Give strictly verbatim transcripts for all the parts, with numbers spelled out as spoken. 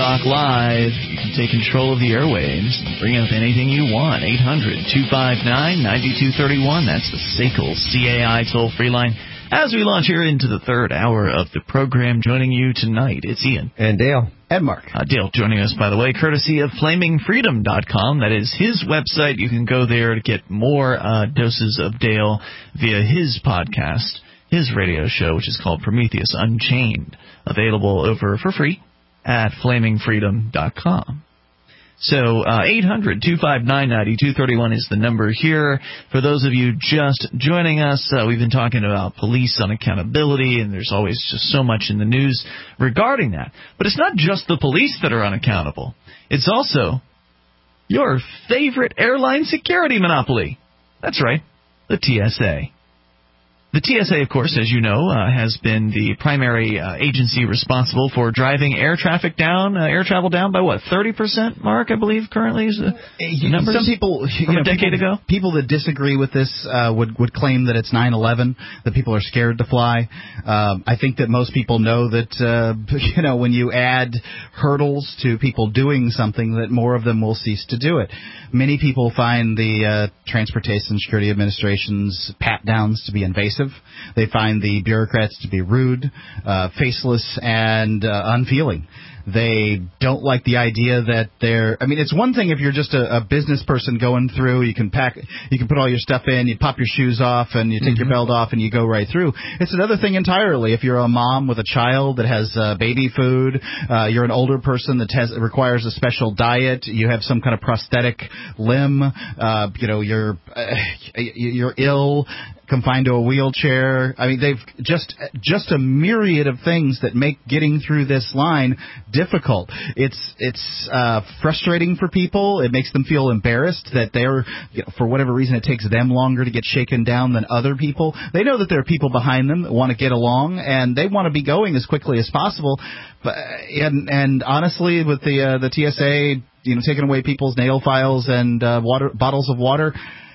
Rock Live. You can take control of the airwaves and bring up anything you want. eight hundred, two five nine, nine two three one. That's the S A C L C A I toll-free line. As we launch here into the third hour of the program, joining you tonight, it's Ian. And Dale. And Mark. Uh, Dale joining us, by the way, courtesy of flaming freedom dot com. That is his website. You can go there to get more uh, doses of Dale via his podcast, his radio show, which is called Prometheus Unchained, available over for free at flaming freedom dot com. So uh, eight hundred, two five nine, nine two three one is the number here. For those of you just joining us, uh, we've been talking about police unaccountability, and there's always just so much in the news regarding that. But it's not just the police that are unaccountable. It's also your favorite airline security monopoly. That's right, the T S A. The T S A, of course, as you know, uh, has been the primary uh, agency responsible for driving air traffic down, uh, air travel down by, what, thirty percent, Mark, I believe, currently is the, the numbers? Some people, you from know, a decade people, ago? People that disagree with this uh, would, would claim that it's nine eleven, that people are scared to fly. Um, I think that most people know that, uh, you know, when you add hurdles to people doing something, that more of them will cease to do it. Many people find the uh, Transportation Security Administration's pat-downs to be invasive. They find the bureaucrats to be rude, uh, faceless, and uh, unfeeling. They don't like the idea that they're. I mean, it's one thing if you're just a, a business person going through. You can pack, you can put all your stuff in, you pop your shoes off, and you take mm-hmm. your belt off, and you go right through. It's another thing entirely if you're a mom with a child that has uh, baby food. Uh, you're an older person that has requires a special diet. You have some kind of prosthetic limb. Uh, you know, you're uh, you're ill, confined to a wheelchair. I mean, they've just just a myriad of things that make getting through this line difficult. It's it's uh, frustrating for people. It makes them feel embarrassed that they're, you know, for whatever reason, it takes them longer to get shaken down than other people. They know that there are people behind them that want to get along, and they want to be going as quickly as possible. But and and honestly, with the uh, the T S A, you know, taking away people's nail files and uh, water bottles of water.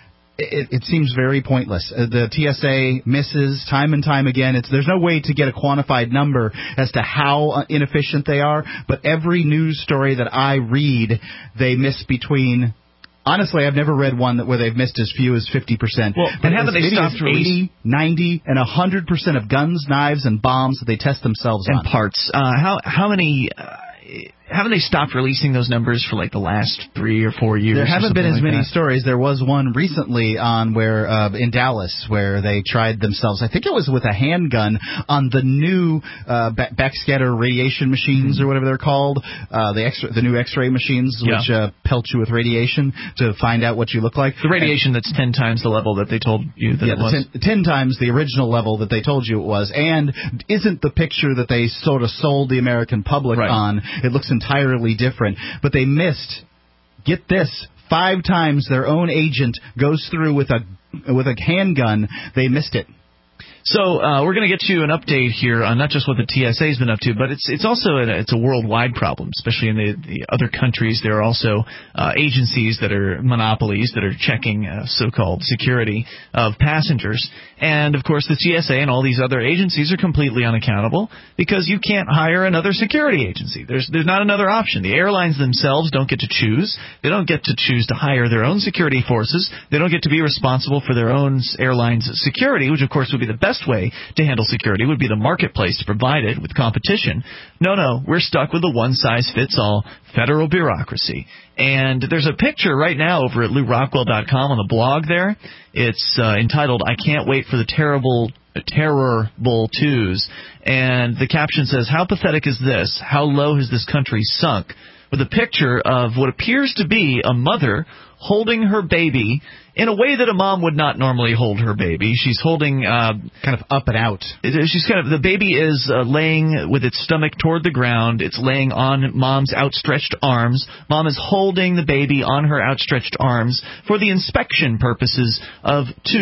It, it seems very pointless. Uh, the T S A misses time and time again. It's, there's no way to get a quantified number as to how inefficient they are, but every news story that I read, they miss between... Honestly, I've never read one that where they've missed as few as fifty percent. Well, and haven't they stopped eighty, ninety, and one hundred percent of guns, knives, and bombs that they test themselves and on. And parts. Uh, how, how many... Uh, Haven't they stopped releasing those numbers for like the last three or four years? There haven't been as like many that? stories. There was one recently on where uh, in Dallas where they tried themselves. I think it was with a handgun on the new uh, back- backscatter radiation machines mm-hmm. or whatever they're called. Uh, the X- the new X-ray machines yeah. which uh, pelt you with radiation to find out what you look like. The radiation and, that's ten times the level that they told you that yeah, it was. Ten, ten times the original level that they told you it was, and isn't the picture that they sort of sold the American public right. on. It looks entirely different, but they missed, get this, five times their own agent goes through with a with a handgun. They missed it. So uh, we're going to get you an update here on not just what the T S A has been up to, but it's it's also a, it's a worldwide problem, especially in the, the other countries. There are also uh, agencies that are monopolies that are checking uh, so-called security of passengers. And, of course, the T S A and all these other agencies are completely unaccountable because you can't hire another security agency. There's there's not another option. The airlines themselves don't get to choose. They don't get to choose to hire their own security forces. They don't get to be responsible for their own airline's security, which, of course, would be the best way to handle security would be the marketplace to provide it with competition. No, no, we're stuck with a one-size-fits-all federal bureaucracy. And there's a picture right now over at Lew Rockwell dot com on the blog there. It's uh, entitled, "I Can't Wait for the Terrible Terrible Twos." And the caption says, "How pathetic is this? How low has this country sunk?" With a picture of what appears to be a mother holding her baby in a way that a mom would not normally hold her baby. She's holding uh, kind of up and out. She's kind of the baby is uh, laying with its stomach toward the ground. It's laying on mom's outstretched arms. Mom is holding the baby on her outstretched arms for the inspection purposes of two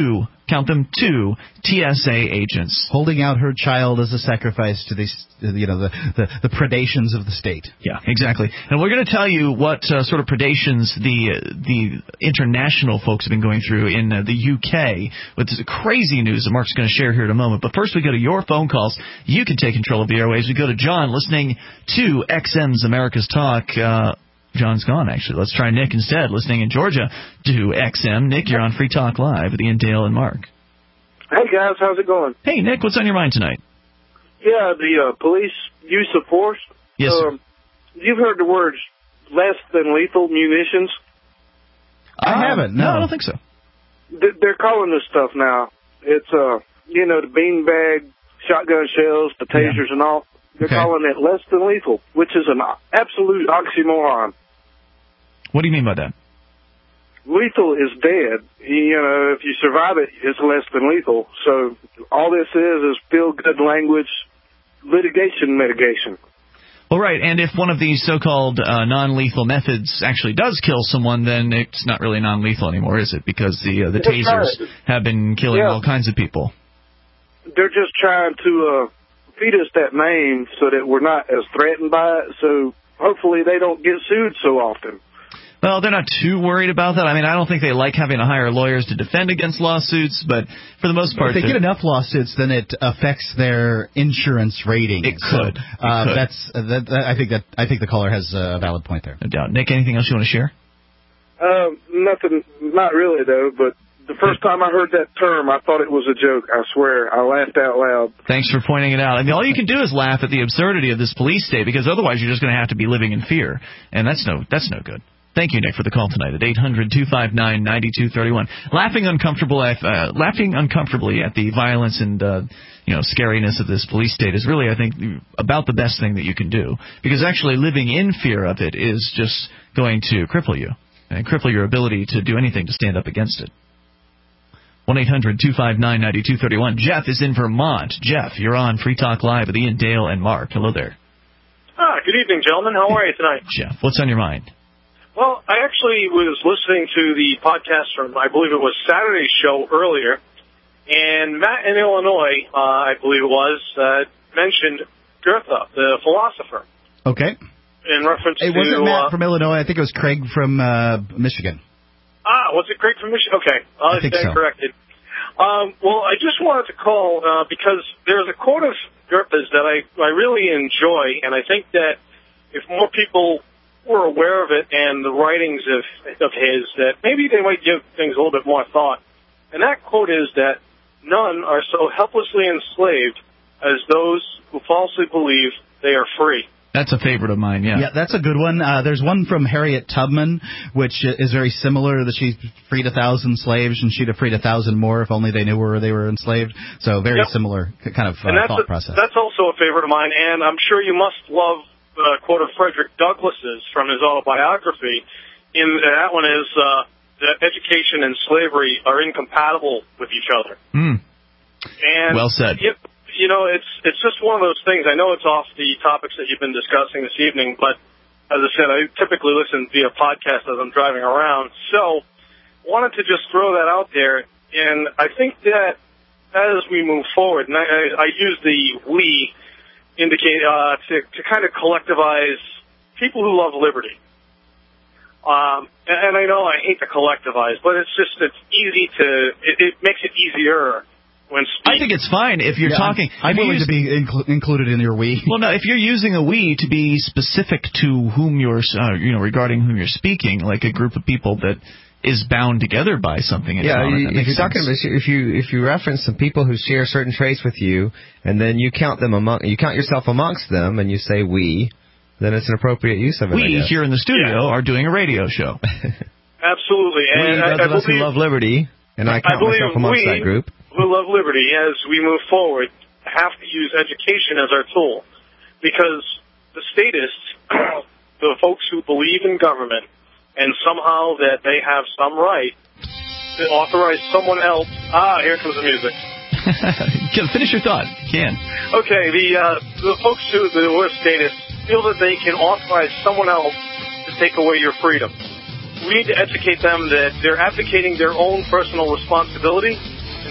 count them, two T S A agents. Holding out her child as a sacrifice to these, you know, the, the, the predations of the state. Yeah, exactly. And we're going to tell you what uh, sort of predations the the international folks have been going through in uh, the U K with this crazy news that Mark's going to share here in a moment. But first we go to your phone calls. You can take control of the airwaves. We go to John listening to X M's America's Talk. Uh, John's gone, actually. Let's try Nick instead, listening in Georgia to X M. Nick, you're on Free Talk Live with Ian, Dale, and Mark. Hey, guys. How's it going? Hey, Nick, what's on your mind tonight? Yeah, the uh, police use of force. Yes, sir. Um, you've heard the words less than lethal munitions? I uh, haven't, no. No, I don't think so. They're calling this stuff now. It's, uh, you know, the beanbag, shotgun shells, the tasers yeah. and all. They're okay. calling it less than lethal, which is an absolute oxymoron. What do you mean by that? Lethal is dead. You know, if you survive it, it's less than lethal. So all this is is feel-good language, litigation mitigation. Well, right, and if one of these so-called uh, non-lethal methods actually does kill someone, then it's not really non-lethal anymore, is it? Because the uh, the tasers right. have been killing yeah. all kinds of people. They're just trying to uh, feed us that name so that we're not as threatened by it, so hopefully they don't get sued so often. Well, they're not too worried about that. I mean, I don't think they like having to hire lawyers to defend against lawsuits, but for the most part... If they get enough lawsuits, then it affects their insurance rating. It could. So, it uh, could. That's, uh, that, that, I think that I think the caller has a valid point there. No doubt. Nick, anything else you want to share? Um, nothing, not really, though, but the first time I heard that term, I thought it was a joke. I swear. I laughed out loud. Thanks for pointing it out. I mean, all you can do is laugh at the absurdity of this police state, because otherwise you're just going to have to be living in fear, and that's no that's no good. Thank you, Nick, for the call tonight at eight hundred two five nine nine two three one. Laughing uncomfortable, at, uh, laughing uncomfortably at the violence and uh, you know scariness of this police state is really, I think, about the best thing that you can do, because actually living in fear of it is just going to cripple you and cripple your ability to do anything to stand up against it. one eight hundred two five nine nine two three one. Jeff is in Vermont. Jeff, you're on Free Talk Live with Ian, Dale, and Mark. Hello there. Ah, good evening, gentlemen. How are you tonight? Jeff, what's on your mind? Well, I actually was listening to the podcast from, I believe it was Saturday's show earlier, and Matt in Illinois, uh, I believe it was, uh, mentioned Goethe, the philosopher. Okay. In reference it to... It wasn't Matt uh, from Illinois. I think it was Craig from uh, Michigan. Ah, was it Craig from Michigan? Okay. I'll I think stand so. corrected. Um, well, I just wanted to call uh, because there's a quote of Goethe's that I, I really enjoy, and I think that if more people were aware of it and the writings of, of his, that maybe they might give things a little bit more thought. And that quote is that none are so helplessly enslaved as those who falsely believe they are free. That's a favorite of mine, yeah. Yeah, that's a good one. Uh, there's one from Harriet Tubman, which is very similar, that she freed a thousand slaves, and she'd have freed a thousand more if only they knew where they were enslaved. So very yep. similar kind of uh, thought a, process. That's also a favorite of mine, and I'm sure you must love the quote of Frederick Douglass's from his autobiography. In that one is uh, that education and slavery are incompatible with each other. Mm. And well said. It, you know, it's it's just one of those things. I know it's off the topics that you've been discussing this evening, but as I said, I typically listen via podcast as I'm driving around. So wanted to just throw that out there, and I think that as we move forward, and I, I, I use the we indicate uh, to, to kind of collectivize people who love liberty. Um, and, and I know I hate to collectivize, but it's just it's easy to it, it makes it easier when speaking. I think it's fine if you're yeah, talking. I'm, I'm willing use, to be inclu- included in your we. Well, no, if you're using a we to be specific to whom you're, uh, you know, regarding whom you're speaking, like a group of people that is bound together by something in yeah, common. Yeah, if you're sense. talking about if you if you reference some people who share certain traits with you, and then you count them among you count yourself amongst them, and you say we, then it's an appropriate use of it. We here in the studio yeah. are doing a radio show. Absolutely, and we, I, those I of us believe, who love liberty, and I count I believe myself amongst we, that group. Who love liberty, as we move forward, have to use education as our tool, because the statists, the folks who believe in government, and somehow that they have some right to authorize someone else. Ah, here comes the music. Finish your thought. You can. Okay, the uh, the folks who the were statists feel that they can authorize someone else to take away your freedom. We need to educate them that they're abdicating their own personal responsibility and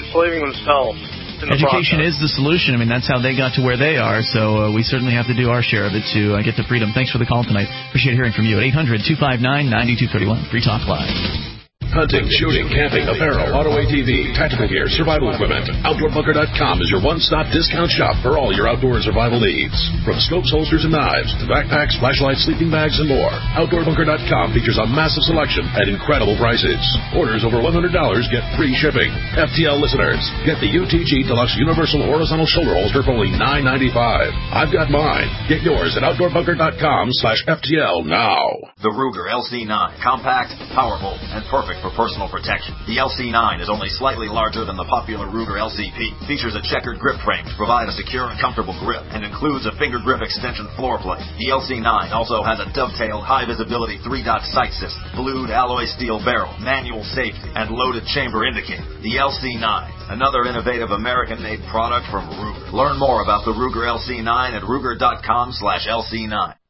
enslaving themselves. Education is the solution. I mean, that's how they got to where they are, so uh, we certainly have to do our share of it to uh, get to freedom. Thanks for the call tonight. Appreciate hearing from you at eight hundred two five nine nine two three one. Free Talk Live. Hunting, shooting, camping, apparel, auto A T V, tactical gear, survival equipment. Outdoor Bunker dot com is your one-stop discount shop for all your outdoor survival needs. From scopes, holsters, and knives to backpacks, flashlights, sleeping bags, and more. Outdoor Bunker dot com features a massive selection at incredible prices. Orders over one hundred dollars get free shipping. F T L listeners, get the U T G Deluxe Universal Horizontal Shoulder Holster for only nine ninety-five. I've got mine. Get yours at Outdoor Bunker dot com slash F T L now. The Ruger L C nine. Compact, powerful, and perfect for personal protection. The L C nine is only slightly larger than the popular Ruger L C P. Features a checkered grip frame to provide a secure and comfortable grip, and includes a finger grip extension floor plate. The L C nine also has a dovetailed high-visibility three-dot sight system, blued alloy steel barrel, manual safety, and loaded chamber indicator. The L C nine, another innovative American-made product from Ruger. Learn more about the Ruger L C nine at Ruger dot com slash L C nine.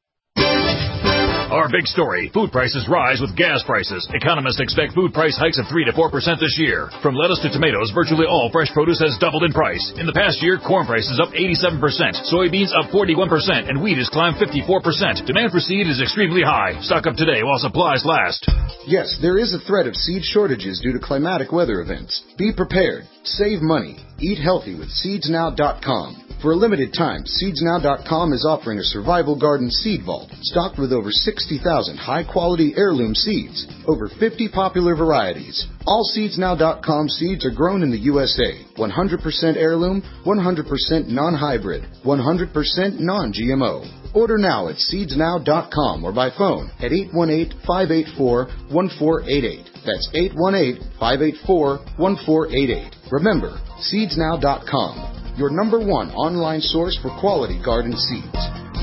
Our big story, food prices rise with gas prices. Economists expect food price hikes of three to four percent this year. From lettuce to tomatoes, virtually all fresh produce has doubled in price. In the past year, corn prices up eighty-seven percent, soybeans up forty-one percent, and wheat has climbed fifty-four percent. Demand for seed is extremely high. Stock up today while supplies last. Yes, there is a threat of seed shortages due to climatic weather events. Be prepared. Save money. Eat healthy with seeds now dot com. For a limited time, seeds now dot com is offering a survival garden seed vault stocked with over sixty thousand high-quality heirloom seeds, over fifty popular varieties. All seeds now dot com seeds are grown in the U S A, one hundred percent heirloom, one hundred percent non-hybrid, one hundred percent non G M O. Order now at seeds now dot com or by phone at eight one eight, five eight four, one four eight eight. That's eight one eight, five eight four, one four eight eight. Remember, seeds now dot com, your number one online source for quality garden seeds.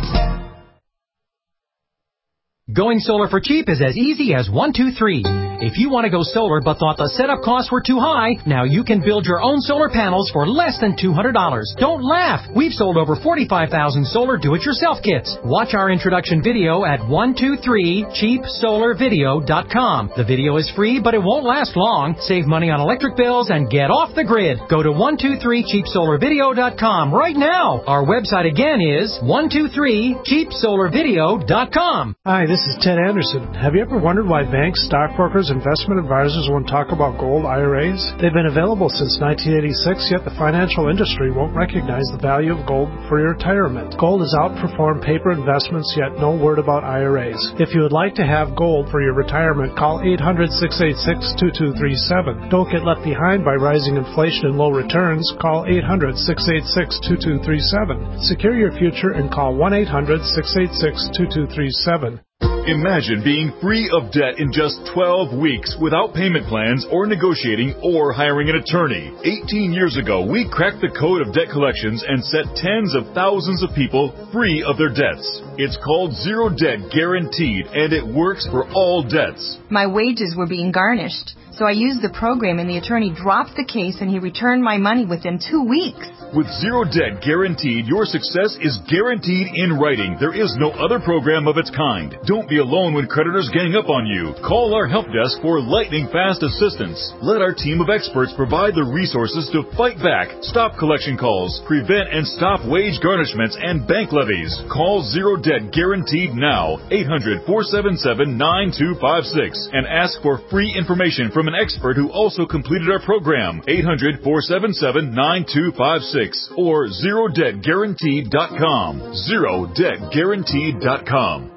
Going solar for cheap is as easy as one, two, three. If you want to go solar but thought the setup costs were too high, now you can build your own solar panels for less than two hundred dollars. Don't laugh! We've sold over forty-five thousand solar do-it-yourself kits. Watch our introduction video at one two three cheap solar video dot com. The video is free, but it won't last long. Save money on electric bills and get off the grid. Go to one two three cheap solar video dot com right now. Our website again is one two three cheap solar video dot com. Hi, this is Ted Anderson. Have you ever wondered why banks, stockbrokers, investment advisors won't talk about gold I R As? They've been available since nineteen eighty-six, yet the financial industry won't recognize the value of gold for your retirement. Gold has outperformed paper investments, yet no word about I R As. If you would like to have gold for your retirement, call eight hundred, six eight six, two two three seven. Don't get left behind by rising inflation and low returns. Call eight hundred, six eight six, two two three seven. Secure your future and call one eight hundred, six eight six, two two three seven. Imagine being free of debt in just twelve weeks without payment plans or negotiating or hiring an attorney. eighteen years ago, we cracked the code of debt collections and set tens of thousands of people free of their debts. It's called Zero Debt Guaranteed, and it works for all debts. My wages were being garnished, so I used the program and the attorney dropped the case and he returned my money within two weeks. With Zero Debt Guaranteed, your success is guaranteed in writing. There is no other program of its kind. Don't be alone when creditors gang up on you. Call our help desk for lightning-fast assistance. Let our team of experts provide the resources to fight back, stop collection calls, prevent and stop wage garnishments and bank levies. Call Zero Debt Guaranteed now, eight hundred, four seven seven, nine two five six, and ask for free information from an expert who also completed our program, eight hundred, four seven seven, nine two five six. Or zero debt guaranteed dot com. zero debt guaranteed dot com.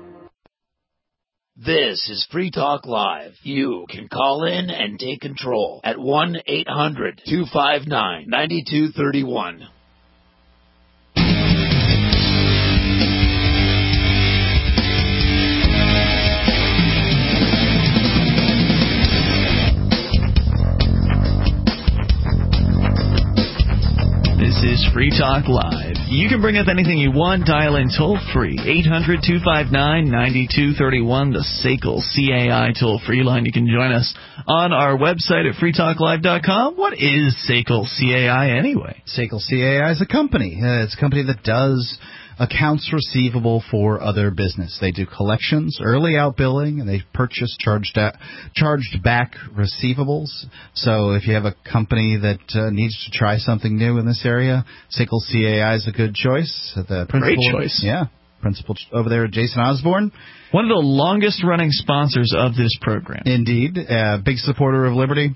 This is Free Talk Live. You can call in and take control at one eight hundred, two five nine, nine two three one. This is Free Talk Live. You can bring up anything you want. Dial in toll-free, eight hundred, two five nine, nine two three one, the S A C L C A I toll-free line. You can join us on our website at free talk live dot com. What is S A C L C A I anyway? S A C L C A I is a company. Uh, it's a company that does accounts receivable for other business. They do collections, early out billing, and they purchase charged at, charged back receivables. So if you have a company that uh, needs to try something new in this area, S I C L C A I is a good choice. The Great choice. Yeah. Principal over there, Jason Osborne. One of the longest-running sponsors of this program. Indeed. Uh, big supporter of Liberty.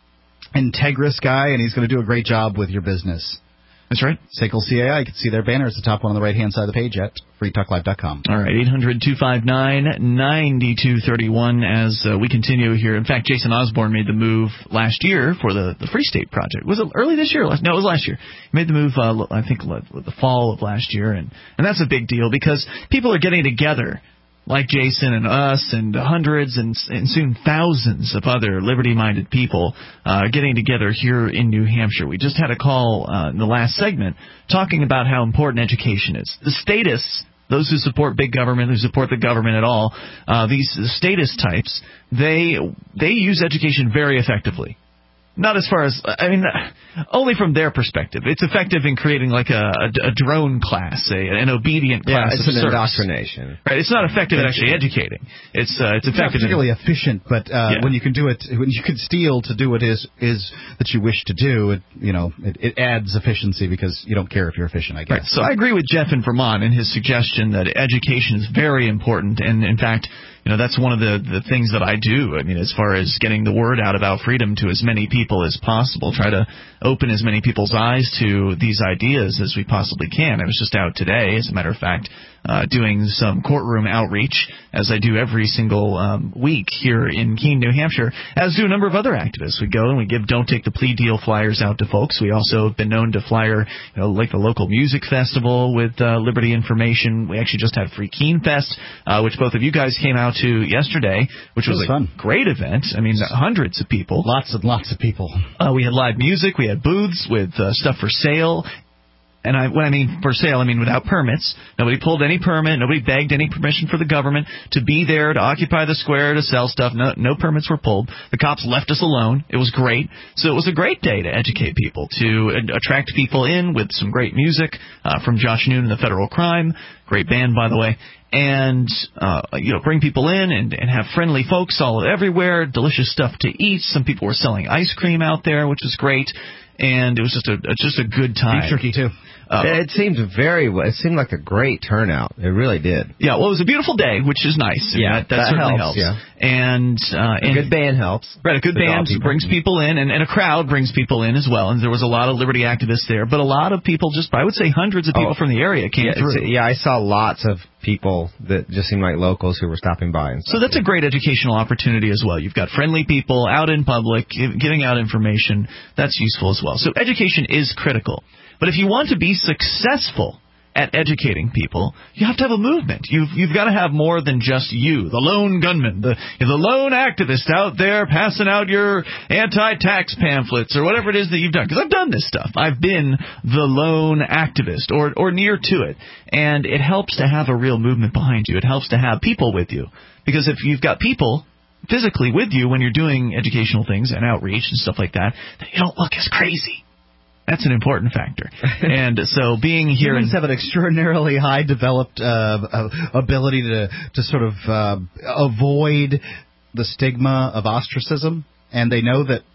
Integris guy, and he's going to do a great job with your business. That's right. S I C L C A I. You can see their banner. It's the top one on the right-hand side of the page at free talk live dot com. All right, eight hundred, two five nine, nine two three one as uh, we continue here. In fact, Jason Osborne made the move last year for the, the Free State Project. Was it early this year? No, it was last year. He made the move, uh, I think, the fall of last year, and, and that's a big deal because people are getting together, like Jason and us and hundreds and, and soon thousands of other liberty-minded people uh, getting together here in New Hampshire. We just had a call uh, in the last segment talking about how important education is. The status, those who support big government, who support the government at all, uh, these status types, they they use education very effectively. Not as far as, I mean, only from their perspective. It's effective in creating like a, a, a drone class, a, an obedient class yeah, it's of an service. indoctrination. Right, it's not effective at actually educating. It's uh, it's It's not effective particularly in, efficient, but uh, Yeah. when you can do it, when you can steal to do what is is that you wish to do, it you know it, it adds efficiency because you don't care if you're efficient, I guess. Right, so I agree with Jeff in Vermont in his suggestion that education is very important, and in fact, you know, that's one of the, the things that I do. I mean, as far as getting the word out about freedom to as many people as possible, try to open as many people's eyes to these ideas as we possibly can. I was just out today, as a matter of fact, uh, doing some courtroom outreach, as I do every single um, week here in Keene, New Hampshire, as do a number of other activists. We go and we give Don't Take the Plea Deal flyers out to folks. We also have been known to flyer, you know, like the local music festival with uh, Liberty information. We actually just had Free Keene Fest, uh, which both of you guys came out to yesterday, which was, was a fun. great event. I mean, hundreds of people. Lots and lots of people. Uh, we had live music. We had booths with uh, stuff for sale. And I, when I mean for sale, I mean without permits. Nobody pulled any permit. Nobody begged any permission for the government to be there, to occupy the square, to sell stuff. No, no permits were pulled. The cops left us alone. It was great. So it was a great day to educate people, to uh, attract people in with some great music uh, from Josh Noon and the Federal Crime. Great band, by the way. And, uh, you know, bring people in and, and have friendly folks all everywhere, delicious stuff to eat. Some people were selling ice cream out there, which was great. And it was just a just a good time. Beef jerky, too. Uh, it seemed very. It seemed like a great turnout. It really did. Yeah, well, it was a beautiful day, which is nice. Yeah, that, that, that certainly helps, helps. yeah. And, uh, a and good band helps. Right, a good band people. brings people in, and, and a crowd brings people in as well. And there was a lot of Liberty activists there, but a lot of people, just I would say hundreds of people Oh, from the area came yeah, through. Yeah, I saw lots of people that just seemed like locals who were stopping by. And So that's a great educational opportunity as well. You've got friendly people out in public, gi- giving out information. That's useful as well. So education is critical. But if you want to be successful at educating people, you have to have a movement. You've you've got to have more than just you, the lone gunman, the the lone activist out there passing out your anti-tax pamphlets or whatever it is that you've done. Because I've done this stuff. I've been the lone activist or or near to it. And it helps to have a real movement behind you. It helps to have people with you. Because if you've got people physically with you when you're doing educational things and outreach and stuff like that, then you don't look as crazy. That's an important factor. And so being here... Humans in, have an extraordinarily high developed uh, uh, ability to, to sort of uh, avoid the stigma of ostracism, and they know that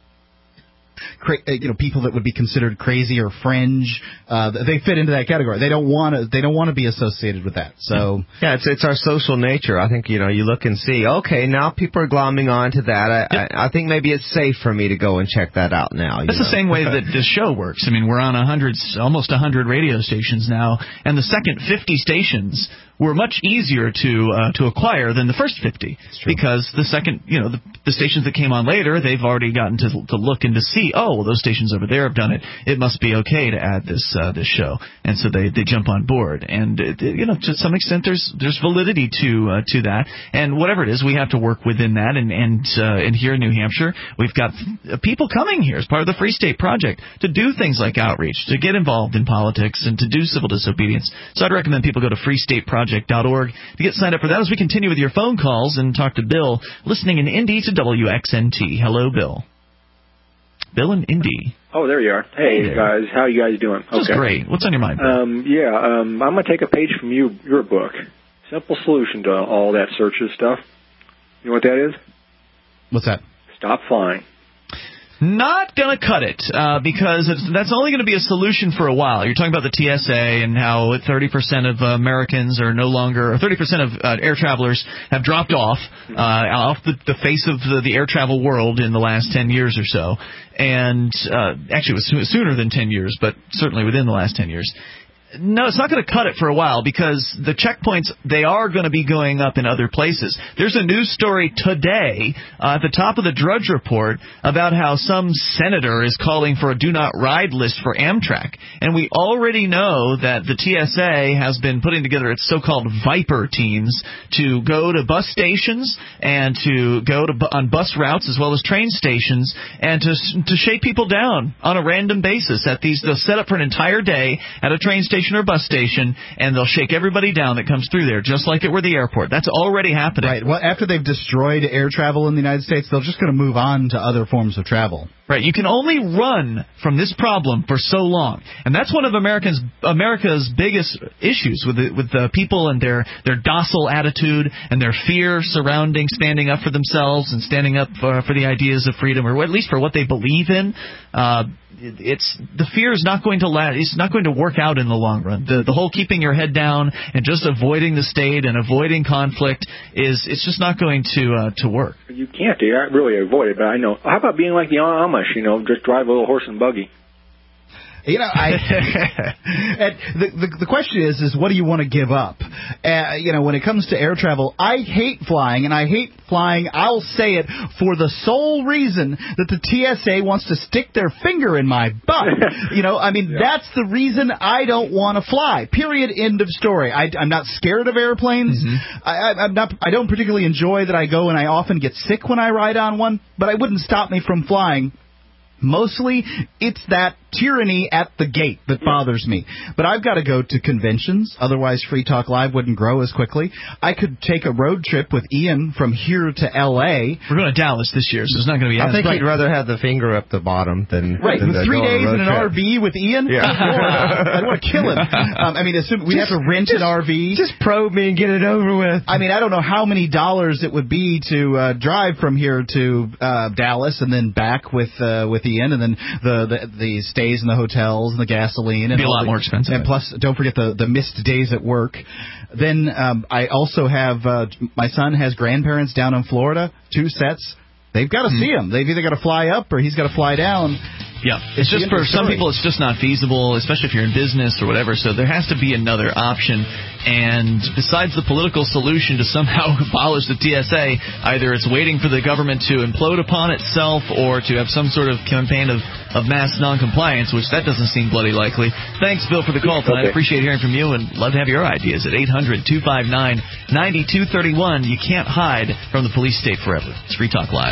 cra- you know people that would be considered crazy or fringe, uh, they fit into that category. They don't want to. They don't want to be associated with that. So yeah, it's it's our social nature. I think you know you look and see. Okay, now people are glomming on to that. I, yep. I I think maybe it's safe for me to go and check that out now. That's know? the same way that this show works. I mean, we're on a hundred, almost a hundred radio stations now, and the second fifty stations were much easier to uh, to acquire than the first fifty, because the second, you know, the, the stations that came on later, they've already gotten to to look and to see, oh, well, those stations over there have done it. It must be okay to add this uh, this show, and so they, they jump on board. And it, you know, to some extent, there's there's validity to uh, to that. And whatever it is, we have to work within that. And and uh, and here in New Hampshire, we've got people coming here as part of the Free State Project to do things like outreach, to get involved in politics, and to do civil disobedience. So I'd recommend people go to free state project dot org to get signed up for that, as we continue with your phone calls and talk to Bill, listening in Indy to W X N T. Hello, Bill. Bill in Indy. Oh, there you are. Hey, hey guys. How you guys doing? That's okay. Great. What's on your mind? Um, yeah, um, I'm going to take a page from you, your book. Simple solution to all that searches stuff. You know what that is? What's that? Stop flying. Not going to cut it, uh, because it's, that's only going to be a solution for a while. You're talking about the T S A and how thirty percent of uh, Americans are no longer, or thirty percent of uh, air travelers have dropped off, uh, off the, the face of the, the air travel world in the last ten years or so. And uh, actually, it was sooner than ten years, but certainly within the last ten years. No, it's not going to cut it for a while because the checkpoints, they are going to be going up in other places. There's a news story today uh, at the top of the Drudge Report about how some senator is calling for a do-not-ride list for Amtrak. And we already know that the T S A has been putting together its so-called Viper teams to go to bus stations and to go to bu- on bus routes as well as train stations and to to shake people down on a random basis. At these, they'll set up for an entire day at a train station or bus station, and they'll shake everybody down that comes through there, just like it were the airport. That's already happening. Right. Well, after they've destroyed air travel in the United States, they're just going to move on to other forms of travel. Right. You can only run from this problem for so long, and that's one of Americans America's biggest issues with the, with the people and their their docile attitude and their fear surrounding standing up for themselves and standing up for, for the ideas of freedom, or at least for what they believe in. Uh, It's the fear is not going to last. It's not going to work out in the long run. The the whole keeping your head down and just avoiding the state and avoiding conflict is it's just not going to uh, to work. You can't do that. Really avoid it, but I know. How about being like the Amish? You know, just drive a little horse and buggy. You know, I, and the, the the question is, is what do you want to give up? Uh, you know, when it comes to air travel, I hate flying, and I hate flying, I'll say it, for the sole reason that the T S A wants to stick their finger in my butt. You know, I mean, yeah. That's the reason I don't want to fly. Period. End of story. I, I'm not scared of airplanes. Mm-hmm. I, I'm not. I don't particularly enjoy that I go and I often get sick when I ride on one, but it wouldn't stop me from flying. Mostly, it's that tyranny at the gate that bothers me. But I've got to go to conventions, otherwise Free Talk Live wouldn't grow as quickly. I could take a road trip with Ian from here to L A. We're going to Dallas this year, so it's not going to be I as think right. you'd rather have the finger up the bottom than... Right, than with three days in an trip. R V with Ian? Yeah. I'd want to kill him. Um, I mean, assume we'd have to rent just, an R V. Just probe me and get it over with. I mean, I don't know how many dollars it would be to uh, drive from here to uh, Dallas and then back with uh, with Ian, and then the The, the the stays in the hotels and the gasoline. It'd and be a lot the, more expensive. And plus, don't forget the, the missed days at work. Then um, I also have, uh, my son has grandparents down in Florida, two sets. They've got to mm-hmm. see him. They've either got to fly up or he's got to fly down. Yeah, it's, it's just for some people it's just not feasible, especially if you're in business or whatever, so there has to be another option. And besides the political solution to somehow abolish the T S A, either it's waiting for the government to implode upon itself or to have some sort of campaign of, of mass noncompliance, which that doesn't seem bloody likely. Thanks, Bill, for the call tonight. Okay. I appreciate hearing from you and love to have your ideas at eight hundred, two five nine, nine two three one. You can't hide from the police state forever. It's Free Talk Live.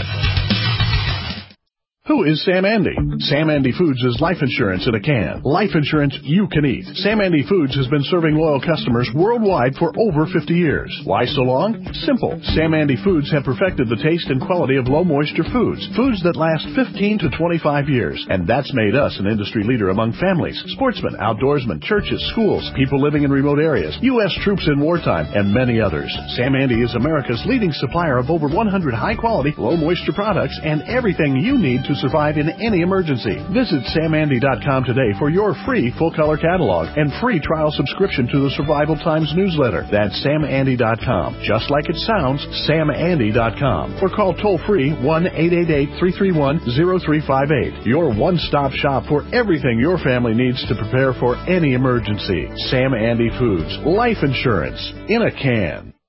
Who is Sam Andy? Sam Andy Foods is life insurance in a can. Life insurance you can eat. Sam Andy Foods has been serving loyal customers worldwide for over fifty years. Why so long? Simple. Sam Andy Foods have perfected the taste and quality of low-moisture foods. Foods that last fifteen to twenty-five years. And that's made us an industry leader among families, sportsmen, outdoorsmen, churches, schools, people living in remote areas, U S troops in wartime, and many others. Sam Andy is America's leading supplier of over one hundred high-quality, low-moisture products and everything you need to survive in any emergency. Visit sam andy dot com today for your free full-color catalog and free trial subscription to the Survival Times newsletter. That's sam andy dot com. Just like it sounds, sam andy dot com. Or call toll-free one eight eight eight, three three one, zero three five eight. Your one-stop shop for everything your family needs to prepare for any emergency. Sam Andy Foods. Life insurance in a can.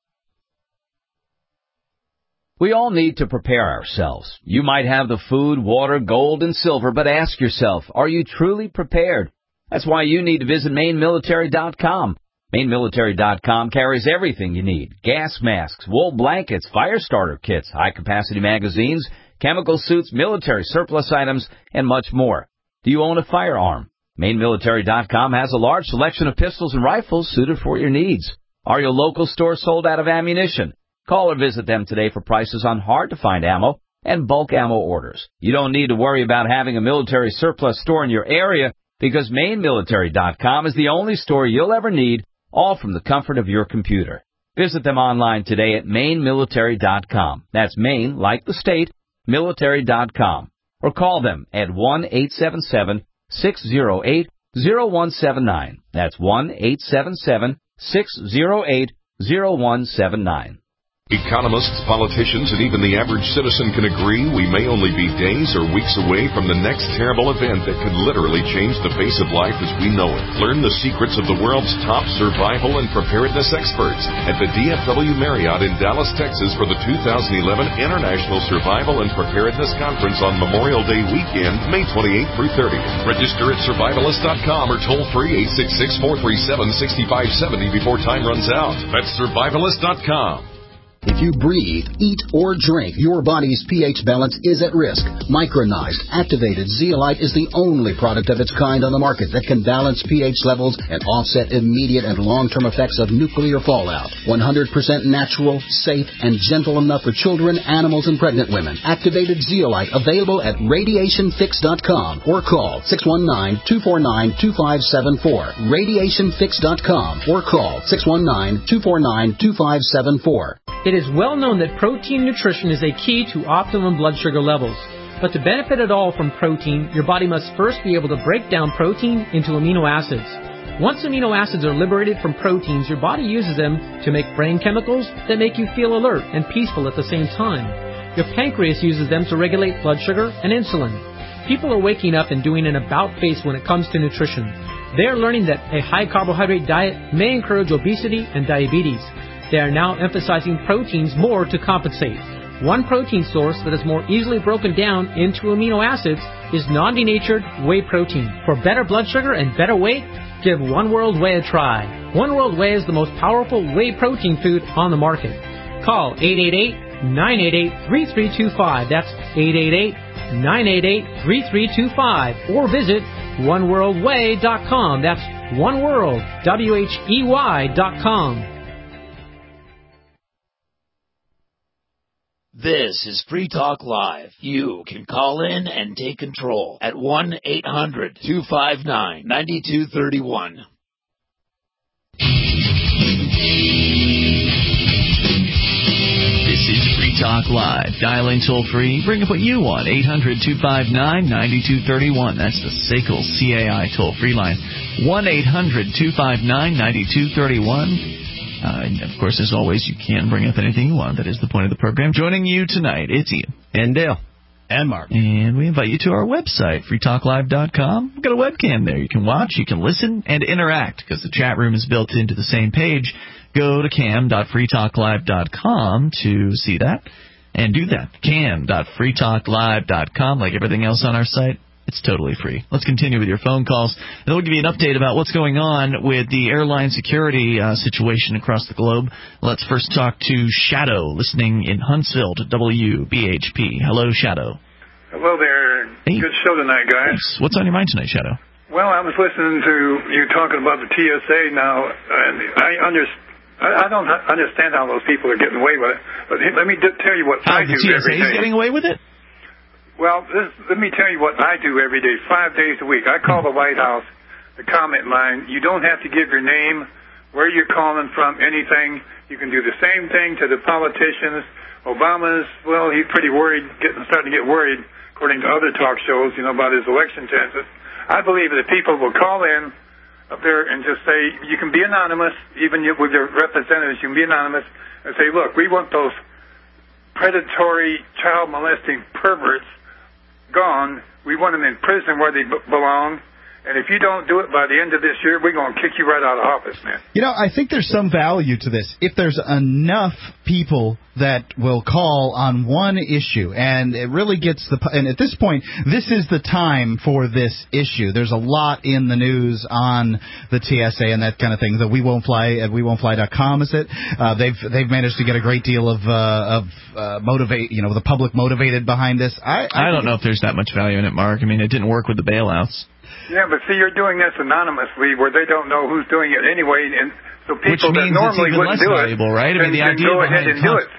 We all need to prepare ourselves. You might have the food, water, gold, and silver, but ask yourself, are you truly prepared? That's why you need to visit Maine Military dot com. Maine Military dot com carries everything you need. Gas masks, wool blankets, fire starter kits, high-capacity magazines, chemical suits, military surplus items, and much more. Do you own a firearm? Maine Military dot com has a large selection of pistols and rifles suited for your needs. Are your local stores sold out of ammunition? Call or visit them today for prices on hard-to-find ammo, and bulk ammo orders. You don't need to worry about having a military surplus store in your area because Maine Military dot com is the only store you'll ever need, all from the comfort of your computer. Visit them online today at Maine Military dot com. That's Maine, like the state, military dot com. Or call them at one eight seven seven, six zero eight, zero one seven nine. That's one eight seven seven, six zero eight, zero one seven nine. Economists, politicians, and even the average citizen can agree we may only be days or weeks away from the next terrible event that could literally change the face of life as we know it. Learn the secrets of the world's top survival and preparedness experts at the D F W Marriott in Dallas, Texas for the two thousand eleven International Survival and Preparedness Conference on Memorial Day weekend, May twenty-eighth through thirtieth. Register at survivalist dot com or toll free eight six six, four three seven, six five seven zero before time runs out. That's survivalist dot com. If you breathe, eat, or drink, your body's pH balance is at risk. Micronized, activated zeolite is the only product of its kind on the market that can balance pH levels and offset immediate and long-term effects of nuclear fallout. one hundred percent natural, safe, and gentle enough for children, animals, and pregnant women. Activated zeolite available at radiation fix dot com or call six one nine, two four nine, two five seven four. radiation fix dot com or call six one nine, two four nine, two five seven four. It is well known that protein nutrition is a key to optimum blood sugar levels. But to benefit at all from protein, your body must first be able to break down protein into amino acids. Once amino acids are liberated from proteins, your body uses them to make brain chemicals that make you feel alert and peaceful at the same time. Your pancreas uses them to regulate blood sugar and insulin. People are waking up and doing an about face when it comes to nutrition. They are learning that a high carbohydrate diet may encourage obesity and diabetes. They are now emphasizing proteins more to compensate. One protein source that is more easily broken down into amino acids is non-denatured whey protein. For better blood sugar and better weight, give One World Whey a try. One World Whey is the most powerful whey protein food on the market. Call eight eight eight, nine eight eight, three three two five. That's eight eight eight, nine eight eight, three three two five. Or visit one world whey dot com. That's One World, W H E Y dot com. This is Free Talk Live. You can call in and take control at one eight hundred, two five nine, nine two three one. This is Free Talk Live. Dial in toll free. Bring up what you want. eight hundred, two five nine, nine two three one. That's the S A C L C A I toll free line. one eight hundred, two five nine, nine two three one. Uh, and, of course, as always, you can bring up anything you want. That is the point of the program. Joining you tonight, it's Ian. And Dale. And Mark. And we invite you to our website, free talk live dot com. We've got a webcam there. You can watch, you can listen, and interact, because the chat room is built into the same page. Go to cam dot free talk live dot com to see that, and do that. cam dot free talk live dot com, like everything else on our site. It's totally free. Let's continue with your phone calls, and we'll give you an update about what's going on with the airline security uh, situation across the globe. Let's first talk to Shadow, listening in Huntsville to W B H P. Hello, Shadow. Hello there. Hey. Good show tonight, guys. Thanks. What's on your mind tonight, Shadow? Well, I was listening to you talking about the T S A now, and I understand. I don't understand how those people are getting away with it. But let me tell you what How I do the T S A every is day. getting away with it? Well, this, let me tell you what I do every day, five days a week. I call the White House, the comment line. You don't have to give your name, where you're calling from, anything. You can do the same thing to the politicians. Obama's, well, he's pretty worried, getting starting to get worried, according to other talk shows, you know, about his election chances. I believe that people will call in up there and just say, you can be anonymous, even with your representatives, you can be anonymous, and say, look, we want those predatory, child molesting perverts gone. We want them in prison where they b- belong. And if you don't do it by the end of this year, we're going to kick you right out of office, man. You know, I think there's some value to this. If there's enough people that will call on one issue, and it really gets the... And at this point, this is the time for this issue. There's a lot in the news on the T S A and that kind of thing. The We Won't Fly at we won't fly dot com, is it? Uh, they've they've managed to get a great deal of uh, of uh, motivate, you know, the public motivated behind this. I I, I don't know if there's that much value in it, Mark. I mean, it didn't work with the bailouts. Yeah, but see, you're doing this anonymously where they don't know who's doing it anyway, and so people Which that means normally it's even wouldn't less do valuable, it, right? I mean, the can idea go ahead behind and do it, see?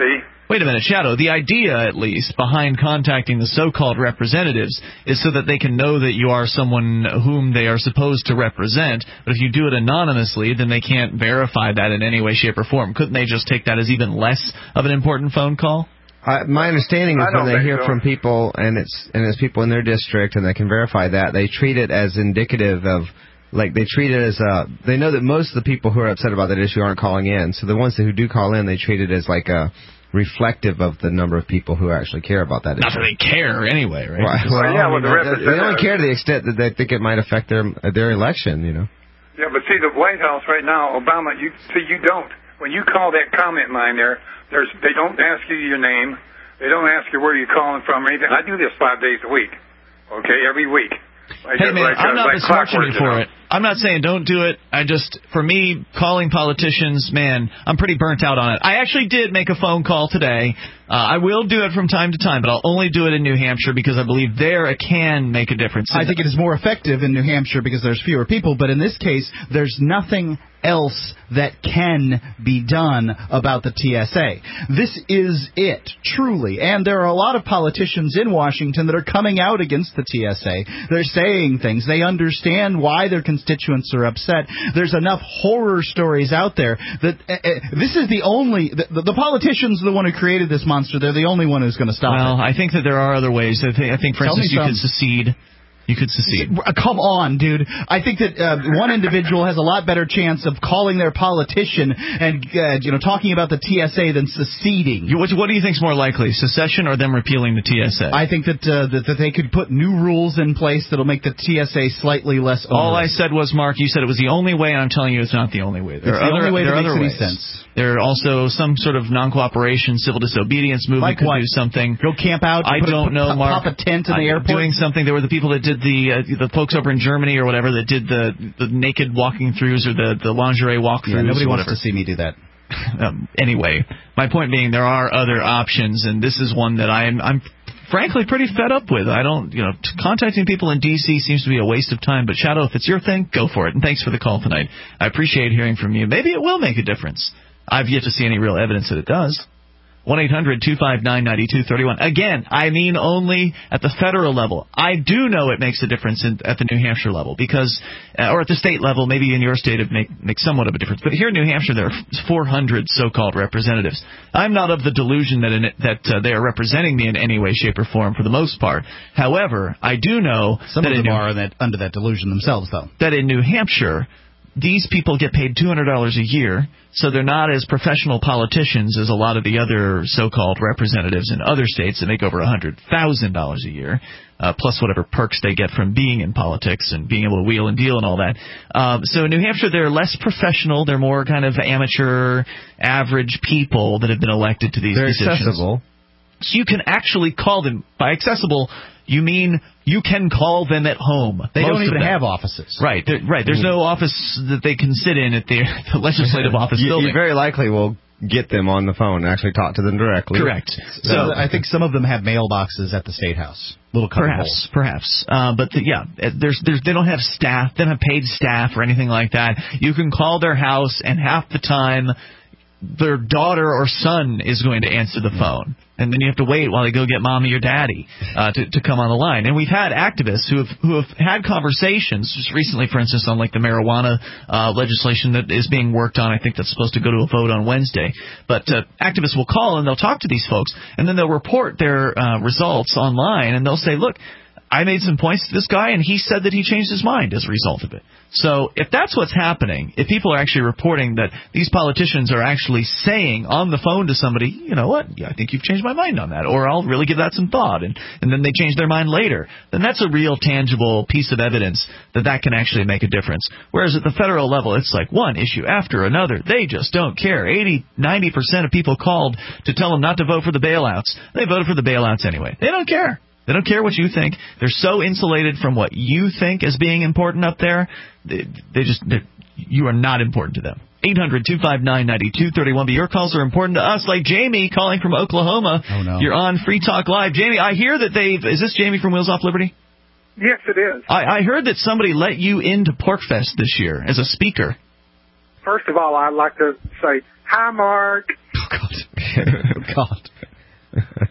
Wait a minute, Shadow. The idea, at least, behind contacting the so-called representatives is so that they can know that you are someone whom they are supposed to represent. But if you do it anonymously, then they can't verify that in any way, shape, or form. Couldn't they just take that as even less of an important phone call? Uh, my understanding is when they hear so. from people, and it's and it's people in their district, and they can verify that, they treat it as indicative of, like, they treat it as, uh, they know that most of the people who are upset about that issue aren't calling in. So the ones who do call in, they treat it as like a reflective of the number of people who actually care about that issue. Not that they care anyway, right? Right. Well, well, yeah, well, the they, they only care to the extent that they think it might affect their their election, you know. Yeah, but see, the White House right now, Obama, you see, you don't. When you call that comment line there, there's they don't ask you your name. They don't ask you where you're calling from or anything. I do this five days a week, okay, every week. Like, hey, man, like, I'm uh, not like besmirching you for you know? it. I'm not saying don't do it. I just, for me, calling politicians, man, I'm pretty burnt out on it. I actually did make a phone call today. Uh, I will do it from time to time, but I'll only do it in New Hampshire because I believe there it can make a difference. I think it is more effective in New Hampshire because there's fewer people, but in this case, there's nothing else that can be done about the T S A. This is it, truly. And there are a lot of politicians in Washington that are coming out against the T S A. They're saying things. They understand why their constituents are upset. There's enough horror stories out there that uh, uh, this is the only... The, the politicians are the one who created this monster. They're the only one who's going to stop well, it. Well, I think that there are other ways. I think, I think for Tell instance, you some. could secede... You could secede. Come on, dude. I think that uh, one individual has a lot better chance of calling their politician and uh, you know talking about the T S A than seceding. You, what, what do you think is more likely, secession or them repealing the T S A? I think that, uh, that that they could put new rules in place that'll make the T S A slightly less onerous. All I said was, Mark, you said it was the only way, and I'm telling you it's not the only way. There it's are the other, only way there that are makes other any ways. sense. There are also some sort of non-cooperation, civil disobedience movement like could what? do something. Go camp out? I put don't a, know, pop, Mark. Pop a tent in the I'm airport? Doing something. There were the people that did the uh, the folks over in Germany or whatever that did the the naked walking throughs or the the lingerie walkthroughs. Yeah, nobody or wants whatever. to see me do that. um, anyway, my point being, there are other options, and this is one that I'm I'm frankly pretty fed up with. I don't, you know, t- contacting people in D C seems to be a waste of time. But Shadow, if it's your thing, go for it. And thanks for the call tonight. I appreciate hearing from you. Maybe it will make a difference. I've yet to see any real evidence that it does. one eight hundred two five nine nine two three one. Again, I mean only at the federal level. I do know it makes a difference in, at the New Hampshire level because, uh, or at the state level, maybe in your state it make, makes somewhat of a difference. But here in New Hampshire, there are four hundred so-called representatives. I'm not of the delusion that in it, that uh, they are representing me in any way, shape, or form for the most part. However, I do know some that of them New, are that, under that delusion themselves, though. That in New Hampshire, these people get paid two hundred dollars a year, so they're not as professional politicians as a lot of the other so-called representatives in other states that make over one hundred thousand dollars a year, uh, plus whatever perks they get from being in politics and being able to wheel and deal and all that. Um, so in New Hampshire, they're less professional. They're more kind of amateur, average people that have been elected to these they're positions. Accessible. So you can actually call them. By accessible, you mean you can call them at home. They Most don't even of them. have offices. Right, right. There's no office that they can sit in at the, the legislative office you, building. You very likely will get them on the phone and actually talk to them directly. Correct. So, so I think some of them have mailboxes at the State House. Little perhaps, holes. perhaps. Uh, but the, yeah, there's, there's, they don't have staff. They don't have paid staff or anything like that. You can call their house, and half the time their daughter or son is going to answer the phone. And then you have to wait while they go get mommy or daddy uh, to, to come on the line. And we've had activists who have who have had conversations just recently, for instance, on like the marijuana uh, legislation that is being worked on. I think that's supposed to go to a vote on Wednesday. But uh, activists will call and they'll talk to these folks, and then they'll report their uh, results online, and they'll say, look, I made some points to this guy, and he said that he changed his mind as a result of it. So if that's what's happening, if people are actually reporting that these politicians are actually saying on the phone to somebody, you know what, yeah, I think you've changed my mind on that, or I'll really give that some thought, and, and then they change their mind later, then that's a real tangible piece of evidence that that can actually make a difference. Whereas at the federal level, it's like one issue after another. They just don't care. eighty, ninety percent of people called to tell them not to vote for the bailouts. They voted for the bailouts anyway. They don't care. They don't care what you think. They're so insulated from what you think as being important up there. They, they just, you are not important to them. eight hundred two five nine nine two three one. But your calls are important to us, like Jamie calling from Oklahoma. Oh, no. You're on Free Talk Live. Jamie, I hear that they've, is this Jamie from Wheels Off Liberty? Yes, it is. I, I heard that somebody let you into PorkFest this year as a speaker. First of all, I'd like to say, hi, Mark. Oh, God. Oh, God.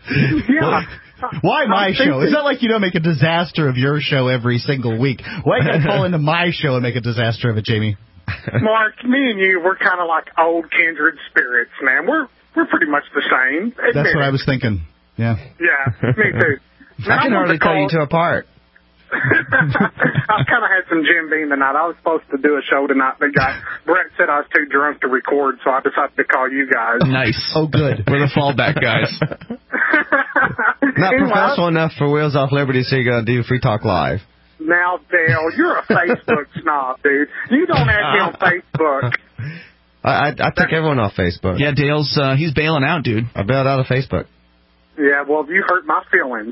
Yeah. Why my I'm show? thinking- It's not like you don't make a disaster of your show every single week. Why you gotta call into my show and make a disaster of it, Jamie? Mark, me and you, we're kind of like old kindred spirits, man. We're we're pretty much the same. Admit That's what it. I was thinking. Yeah. Yeah, me too. I can hardly tell you two apart. I kind of had some Jim Beam tonight. I was supposed to do a show tonight, but guy, Brett said I was too drunk to record, so I decided to call you guys. Nice. Oh, good. We're the fallback guys. Not Anyway, professional enough for Wheels Off Liberty, so you're going to do Free Talk Live. Now, Dale, you're a Facebook snob, dude. You don't add me on Facebook. I, I, I took everyone off Facebook. Yeah, Dale's, uh, he's bailing out, dude. I bailed out of Facebook. Yeah, well, you hurt my feelings.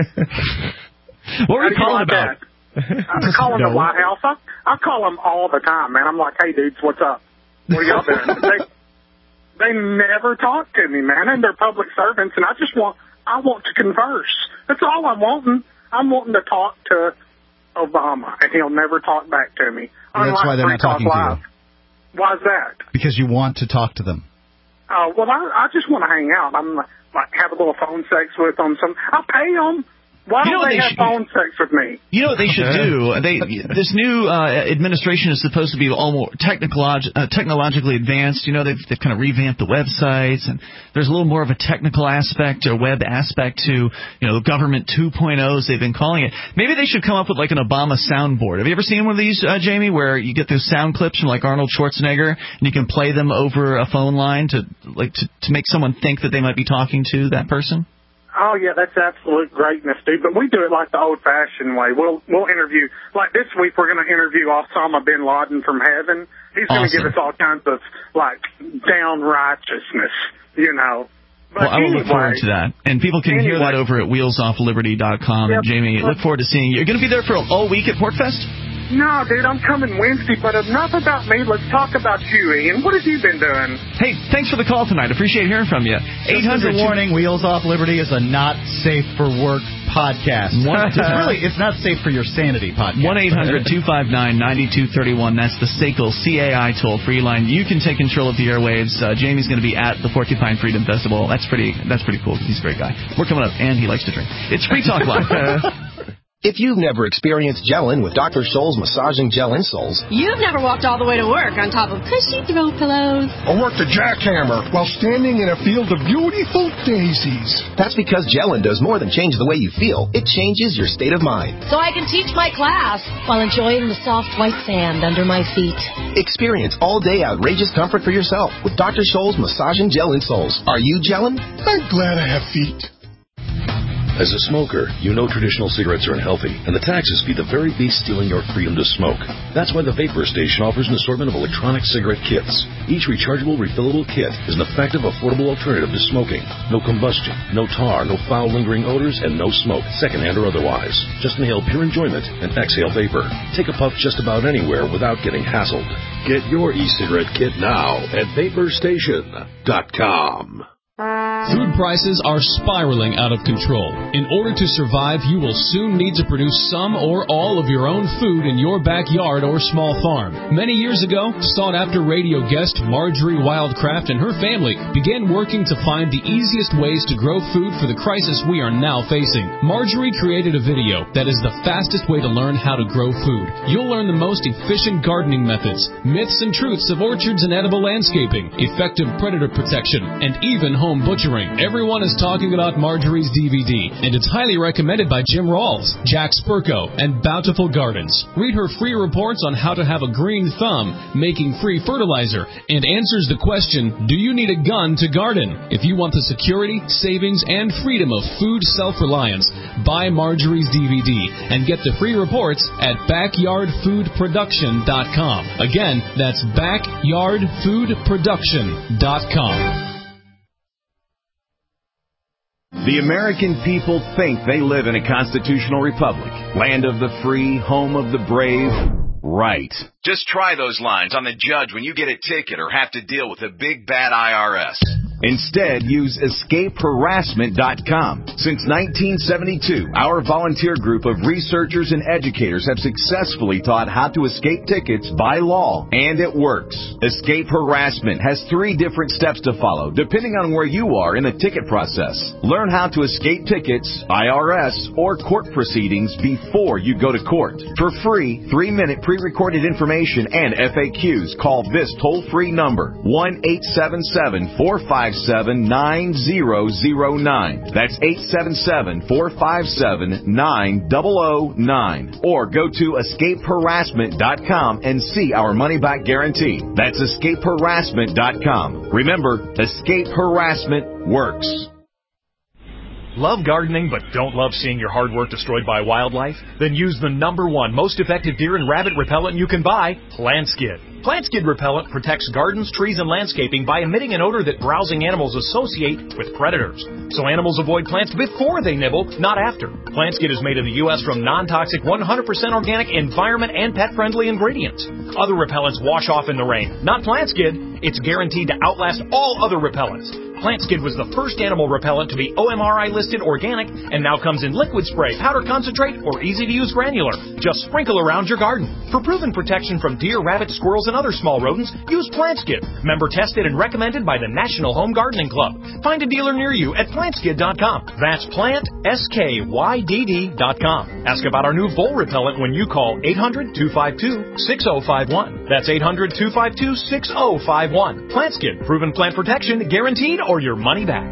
What were How you do calling like about? that? I call them the White House. I, I call them all the time, man. I'm like, hey, dudes, what's up? What are y'all doing? they, they never talk to me, man, and they're public servants, and I just want, I want to converse. That's all I'm wanting. I'm wanting to talk to Obama, and he'll never talk back to me. And that's why they're not talking to you. Why's that? Because you want to talk to them. Oh, well, I, I just want to hang out. I'm like, have a little phone sex with them. Some, I pay them. Why You know don't what they they have should- phone sex with me? You know what they should do? They this new uh, administration is supposed to be all more technolog- uh, technologically advanced. You know, they've they've kind of revamped the websites, and there's a little more of a technical aspect or web aspect to, you know, government two point oh, as they've been calling it. Maybe they should come up with like an Obama soundboard. Have you ever seen one of these, uh, Jamie, where you get those sound clips from like Arnold Schwarzenegger, and you can play them over a phone line to like to, to make someone think that they might be talking to that person? Oh yeah, that's absolute greatness, dude. But we do it like the old-fashioned way. We'll we'll interview. Like this week, we're going to interview Osama bin Laden from heaven. He's going to Awesome. give us all kinds of like down righteousness, you know. But Well, I will anyway, look forward to that. And people can hear that over at wheels off liberty dot com. Yep. And Jamie, look forward to seeing you. You're going to be there for all week at Porkfest? No, dude, I'm coming Wednesday. But enough about me. Let's talk about you, Ian. What have you been doing? Hey, thanks for the call tonight. Appreciate hearing from you. eight hundred Just as a warning, Wheels Off Liberty is a not safe for work podcast. One- it's really, it's not safe for your sanity podcast. one eight hundred two five nine nine two three one. That's the S A C L C A I toll-free line. You can take control of the airwaves. Uh, Jamie's going to be at the Porcupine Freedom Festival. That's pretty That's pretty cool because he's a great guy. We're coming up, and he likes to drink. It's Free Talk Live. If you've never experienced gelling with Doctor Scholl's massaging gel insoles, You've never walked all the way to work on top of cushy throw pillows. or worked a jackhammer while standing in a field of beautiful daisies, that's because gelling does more than change the way you feel. It changes your state of mind. So I can teach my class while enjoying the soft white sand under my feet. Experience all-day outrageous comfort for yourself with Doctor Scholl's massaging gel insoles. Are you gelling? I'm glad I have feet. As a smoker, you know traditional cigarettes are unhealthy, and the taxes feed the very beast stealing your freedom to smoke. That's why the Vapor Station offers an assortment of electronic cigarette kits. Each rechargeable, refillable kit is an effective, affordable alternative to smoking. No combustion, no tar, no foul lingering odors, and no smoke, secondhand or otherwise. Just inhale pure enjoyment and exhale vapor. Take a puff just about anywhere without getting hassled. Get your e-cigarette kit now at vapor station dot com. Food prices are spiraling out of control. In order to survive, you will soon need to produce some or all of your own food in your backyard or small farm. Many years ago, sought-after radio guest Marjorie Wildcraft and her family began working to find the easiest ways to grow food for the crisis we are now facing. Marjorie created a video that is the fastest way to learn how to grow food. You'll learn the most efficient gardening methods, myths and truths of orchards and edible landscaping, effective predator protection, and even home butchering. Everyone is talking about Marjorie's D V D, and it's highly recommended by Jim Rawls, Jack Spurko, and Bountiful Gardens. Read her free reports on how to have a green thumb, making free fertilizer, and answers the question, do you need a gun to garden? If you want the security, savings, and freedom of food self-reliance, buy Marjorie's D V D and get the free reports at backyard food production dot com. Again, that's backyard food production dot com. The American people think they live in a constitutional republic, land of the free, home of the brave. Right. Just try those lines on the judge when you get a ticket or have to deal with a big bad I R S. Instead, use escape harassment dot com. Since nineteen seventy-two, our volunteer group of researchers and educators have successfully taught how to escape tickets by law, and it works. Escape Harassment has three different steps to follow, depending on where you are in the ticket process. Learn how to escape tickets, I R S, or court proceedings before you go to court. For free, three-minute pre-recorded information and F A Qs, call this toll-free number, one eight seven seven, four five seven, nine zero zero nine. That's eight seven seven, four five seven, nine zero zero nine. Or go to escape harassment dot com and see our money-back guarantee. That's escape harassment dot com. Remember, Escape Harassment works. Love gardening but don't love seeing your hard work destroyed by wildlife? Then use the number one most effective deer and rabbit repellent you can buy, Plant Skid. Plant Skid repellent protects gardens, trees, and landscaping by emitting an odor that browsing animals associate with predators. So animals avoid plants before they nibble, not after. Plant Skid is made in the U S from non-toxic, one hundred percent organic, environment, and pet-friendly ingredients. Other repellents wash off in the rain. Not Plant Skid. It's guaranteed to outlast all other repellents. Plant Skid was the first animal repellent to be O M R I listed organic and now comes in liquid spray, powder concentrate, or easy-to-use granular. Just sprinkle around your garden. For proven protection from deer, rabbits, squirrels, and other small rodents, use Plant Skid. Member tested and recommended by the National Home Gardening Club. Find a dealer near you at plant skid dot com. That's plant, S K Y D D dot com. Ask about our new vole repellent when you call eight hundred, two five two, six oh five one. That's eight hundred, two five two, six oh five one. Plant Skid. Proven plant protection, guaranteed, or your money back.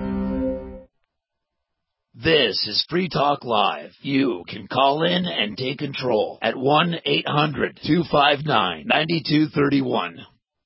This is Free Talk Live. You can call in and take control at one eight hundred, two five nine, nine two three one.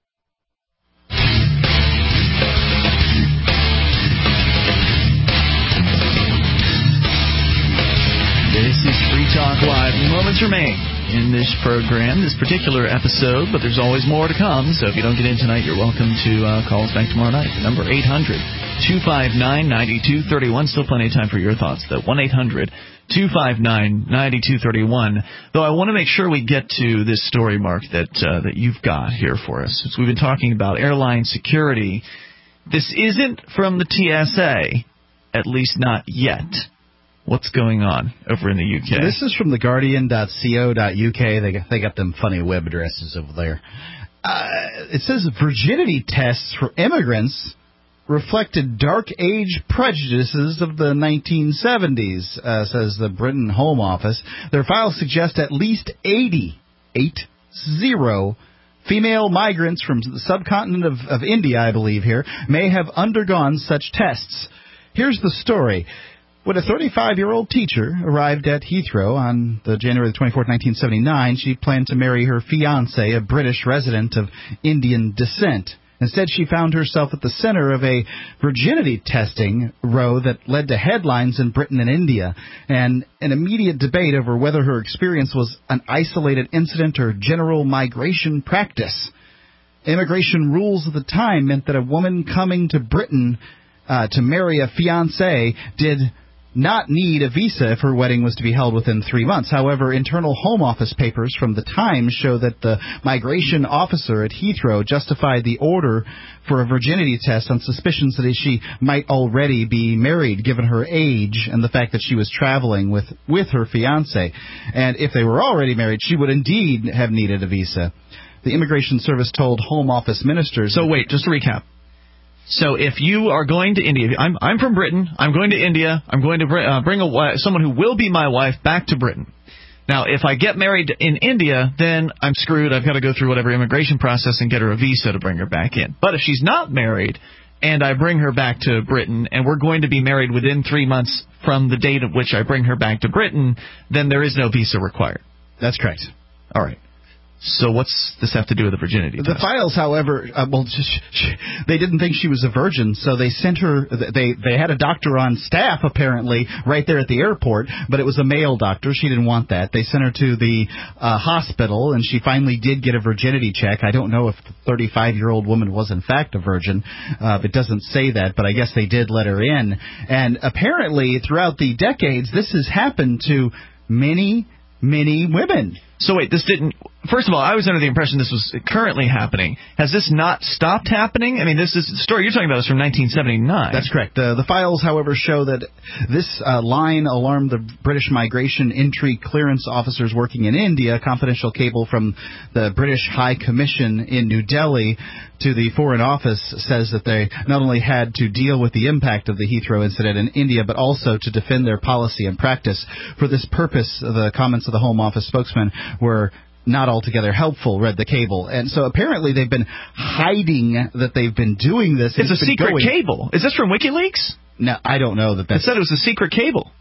This is Free Talk Live. Moments remain in this program, this particular episode, but there's always more to come, so if you don't get in tonight, you're welcome to uh, call us back tomorrow night. The number eight hundred, two five nine, nine two three one. Still plenty of time for your thoughts, though. one eight hundred, two five nine, nine two three one. Though I want to make sure we get to this story, Mark, that, uh, that you've got here for us. Since we've been talking about airline security, this isn't from the T S A, at least not yet. What's going on over in the U K? This is from the guardian dot co dot U K. They got, they got them funny web addresses over there. Uh, it says virginity tests for immigrants reflected dark age prejudices of the nineteen seventies, uh, says the Britain Home Office. Their files suggest at least eighty, eight zero, female migrants from the subcontinent of, of India, I believe here, may have undergone such tests. Here's the story. When a thirty-five-year-old teacher arrived at Heathrow on the January twenty-fourth, nineteen seventy-nine, she planned to marry her fiancé, a British resident of Indian descent. Instead, she found herself at the center of a virginity testing row that led to headlines in Britain and India, and an immediate debate over whether her experience was an isolated incident or general migration practice. Immigration rules at the time meant that a woman coming to Britain uh, to marry a fiancé did not need a visa if her wedding was to be held within three months. However, internal Home Office papers from the Times show that the migration officer at Heathrow justified the order for a virginity test on suspicions that she might already be married, given her age and the fact that she was traveling with, with her fiancé. And if they were already married, she would indeed have needed a visa. The Immigration Service told Home Office ministers... So wait, just to recap. So if you are going to India, I'm I'm from Britain, I'm going to India, I'm going to bring, uh, bring a, someone who will be my wife back to Britain. Now, if I get married in India, then I'm screwed. I've got to go through whatever immigration process and get her a visa to bring her back in. But if she's not married and I bring her back to Britain and we're going to be married within three months from the date at which I bring her back to Britain, then there is no visa required. That's correct. All right. So what's this have to do with the virginity the test? The files, however, uh, well, sh- sh- they didn't think she was a virgin, so they sent her. They they had a doctor on staff apparently right there at the airport, but it was a male doctor. She didn't want that. They sent her to the uh, hospital, and she finally did get a virginity check. I don't know if the thirty-five-year-old woman was in fact a virgin. Uh, it doesn't say that, but I guess they did let her in. And apparently, throughout the decades, this has happened to many, many women. So wait, this didn't. First of all, I was under the impression this was currently happening. Has this not stopped happening? I mean, this is the story you're talking about is from nineteen seventy-nine. That's correct. The, the files, however, show that this uh, line alarmed the British Migration Entry Clearance officers working in India. A confidential cable from the British High Commission in New Delhi to the Foreign Office says that they not only had to deal with the impact of the Heathrow incident in India, but also to defend their policy and practice. For this purpose, the comments of the Home Office spokesman were not altogether helpful, read the cable. And so apparently they've been hiding that they've been doing this. It's, it's a secret going. cable. Is this from WikiLeaks? No, I don't know that that's... It said it was a secret cable.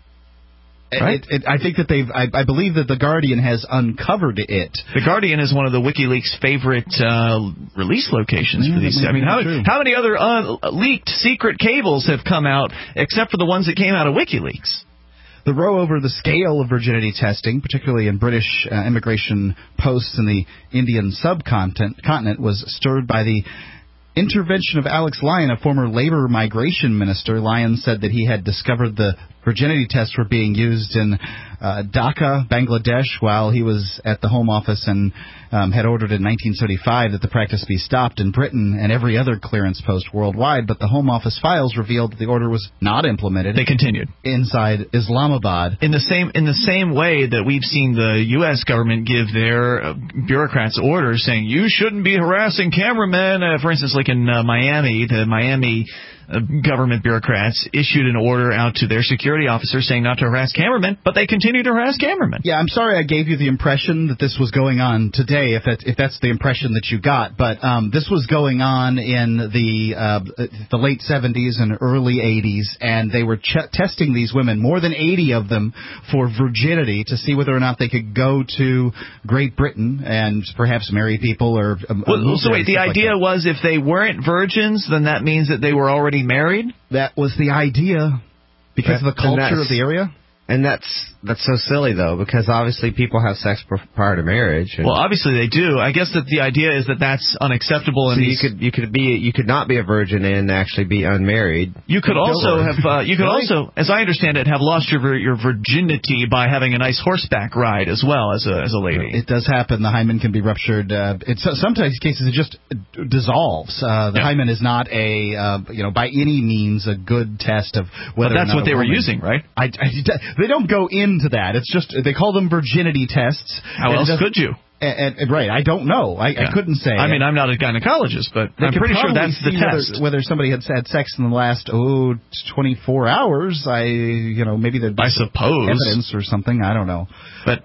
Right? It, it, I think that they've. I, I believe that the Guardian has uncovered it. The Guardian is one of the WikiLeaks' favorite uh, release locations yeah, for these. I mean, how, how many other uh, leaked secret cables have come out except for the ones that came out of WikiLeaks? The row over the scale of virginity testing, particularly in British uh, immigration posts in the Indian subcontinent, continent, was stirred by the intervention of Alex Lyon, a former labor migration minister. Lyon said that he had discovered the virginity tests were being used in uh, Dhaka, Bangladesh, while he was at the Home Office, and um, had ordered in nineteen seventy-five that the practice be stopped in Britain and every other clearance post worldwide. But the Home Office files revealed that the order was not implemented. They continued inside Islamabad in the same in the same way that we've seen the U S government give their uh, bureaucrats orders saying you shouldn't be harassing cameramen. Uh, for instance, like in uh, Miami, the Miami Uh, government bureaucrats issued an order out to their security officers saying not to harass cameramen, but they continue to harass cameramen. Yeah, I'm sorry I gave you the impression that this was going on today, if that, if that's the impression that you got. But um, this was going on in the uh, the late seventies and early eighties, and they were ch- testing these women, more than eighty of them, for virginity to see whether or not they could go to Great Britain and perhaps marry people or. Um, well, so wait, the idea like was if they weren't virgins, then that means that they were already married? That was the idea, because that, of the culture of the area. And that's that's so silly, though, because obviously people have sex prior to marriage. And well, obviously they do. I guess that the idea is that that's unacceptable. So and you could you could be you could not be a virgin and actually be unmarried. You could also have uh, you could really? also, as I understand it, have lost your your virginity by having a nice horseback ride as well as a as a lady. It does happen. The hymen can be ruptured. Uh, it's sometimes cases it just dissolves. Uh, the yeah. hymen is not a uh, you know by any means a good test of whether. But that's or not what they woman. were using, right? I, I, they don't go into that. It's just they call them virginity tests. How else could you? And, and, right, I don't know. I, yeah. I couldn't say. I mean, I'm not a gynecologist, but they I'm pretty sure that's the test. Whether, whether somebody had had sex in the last oh twenty-four hours, I you know maybe there'd be I suppose evidence or something. I don't know. But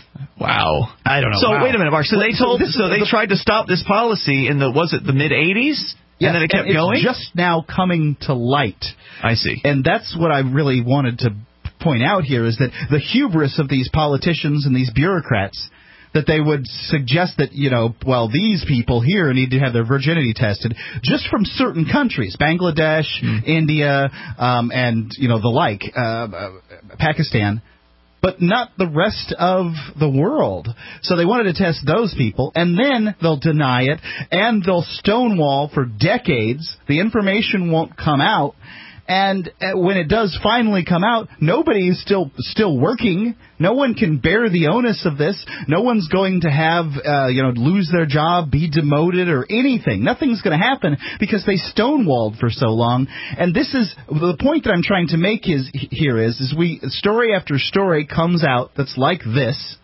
wow, I don't know. So wow. wait a minute, Mark. So they told, so, so they the, tried to stop this policy in the was it the mid eighties? Yes, and then it kept and it's going. Just now coming to light. I see. And that's what I really wanted to point out here is that the hubris of these politicians and these bureaucrats, that they would suggest that, you know, well, these people here need to have their virginity tested just from certain countries, Bangladesh, mm. India, um, and, you know, the like, uh, uh, Pakistan, but not the rest of the world. So they wanted to test those people, and then they'll deny it, and they'll stonewall for decades. The information won't come out. And when it does finally come out, nobody is still still working. No one can bear the onus of this. No one's going to have, uh, you know, lose their job, be demoted, or anything. Nothing's going to happen because they stonewalled for so long. And this is the point that I'm trying to make is here is is we story after story comes out that's like this,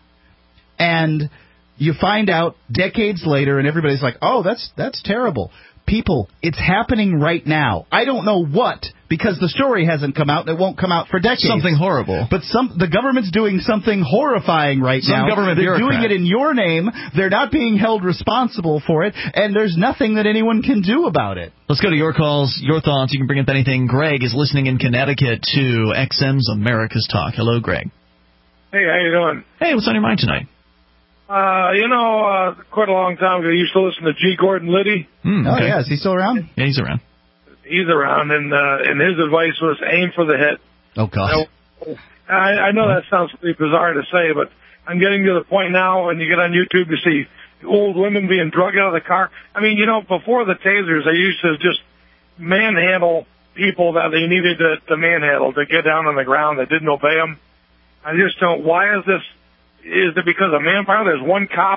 and you find out decades later, and everybody's like, oh, that's that's terrible. People, it's happening right now. I don't know what, because the story hasn't come out, and it won't come out for decades. Something horrible. But some the government's doing something horrifying right some now. Government They're bureaucrat. doing it in your name. They're not being held responsible for it, and there's nothing that anyone can do about it. Let's go to your calls, your thoughts. You can bring up anything. Greg is listening in Connecticut to X M's America's Talk. Hello, Greg. Hey, how you doing? Hey, what's on your mind tonight? Uh, you know, uh, quite a long time ago, I used to listen to G. Gordon Liddy. Mm, okay. Oh, yeah. Is he still around? Yeah, he's around. He's around, and uh, and his advice was aim for the hit. Oh, God. So, I, I know that sounds pretty bizarre to say, but I'm getting to the point now, when you get on YouTube, you see old women being drugged out of the car. I mean, you know, before the tasers, they used to just manhandle people that they needed to, to manhandle, to get down on the ground that didn't obey them. I just don't, why is this, is it because of manpower? There's one cop,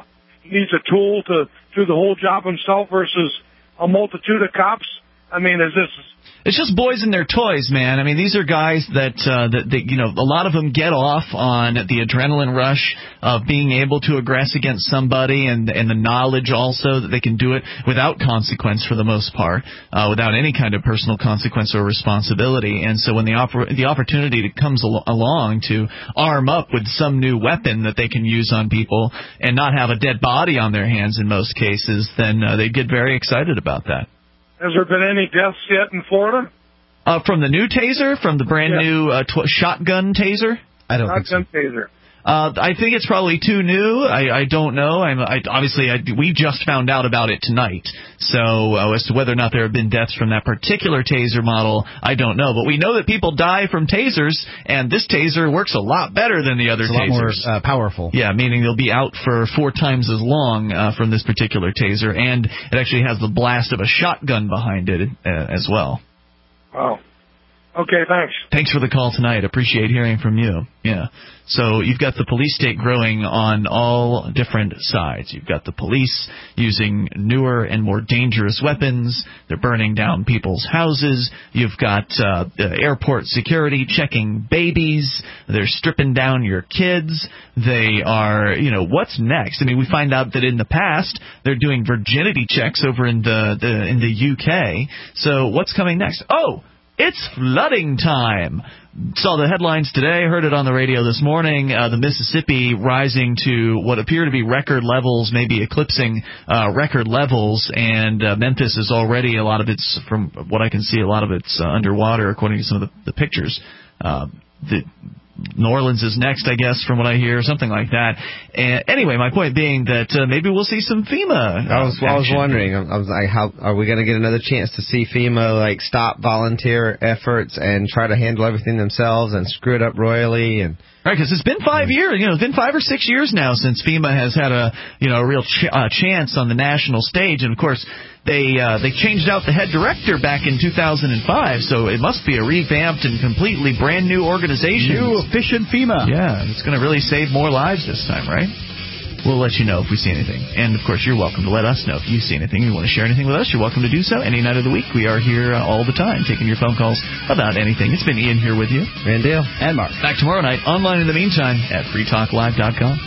needs a tool to do the whole job himself versus a multitude of cops? I mean, is this... It's just boys and their toys, man. I mean, these are guys that, uh, that, that, you know, a lot of them get off on the adrenaline rush of being able to aggress against somebody and, and the knowledge also that they can do it without consequence for the most part, uh, without any kind of personal consequence or responsibility. And so when the, oppor- the opportunity comes al- along to arm up with some new weapon that they can use on people and not have a dead body on their hands in most cases, then uh, they get very excited about that. Has there been any deaths yet in Florida? Uh, from the new taser, from the brand yeah. new uh, tw- shotgun taser? I don't shotgun think so. taser. Uh, I think it's probably too new. I, I don't know. I'm, I, obviously, I, we just found out about it tonight. So uh, as to whether or not there have been deaths from that particular taser model, I don't know. But we know that people die from tasers, and this taser works a lot better than the other it's tasers. A lot more uh, powerful. Yeah, meaning they'll be out for four times as long uh, from this particular taser, and it actually has the blast of a shotgun behind it uh, as well. Wow. Okay, thanks. Thanks for the call tonight. Appreciate hearing from you. Yeah. So you've got the police state growing on all different sides. You've got the police using newer and more dangerous weapons. They're burning down people's houses. You've got uh, airport security checking babies. They're stripping down your kids. They are, you know, what's next? I mean, we find out that in the past they're doing virginity checks over in the, the in the U K. So what's coming next? Oh, it's flooding time. Saw the headlines today, heard it on the radio this morning, uh, the Mississippi rising to what appear to be record levels, maybe eclipsing uh, record levels, and uh, Memphis is already, a lot of it's, from what I can see, a lot of it's uh, underwater, according to some of the, the pictures. Uh, the New Orleans is next, I guess, from what I hear, something like that. And anyway, my point being that uh, maybe we'll see some FEMA. Uh, I was, I was wondering. I was like, how are we going to get another chance to see FEMA like stop volunteer efforts and try to handle everything themselves and screw it up royally? And right, because it's been five years. You know, it's been five or six years now since FEMA has had a you know a real ch- uh, chance on the national stage, and of course. They uh, they changed out the head director back in two thousand five, so it must be a revamped and completely brand new organization. New efficient FEMA. Yeah, it's going to really save more lives this time, right? We'll let you know if we see anything. And, of course, you're welcome to let us know if you see anything. You want to share anything with us, you're welcome to do so. Any night of the week, we are here uh, all the time taking your phone calls about anything. It's been Ian here with you. And Dale. And Mark. Back tomorrow night, online in the meantime at free talk live dot com.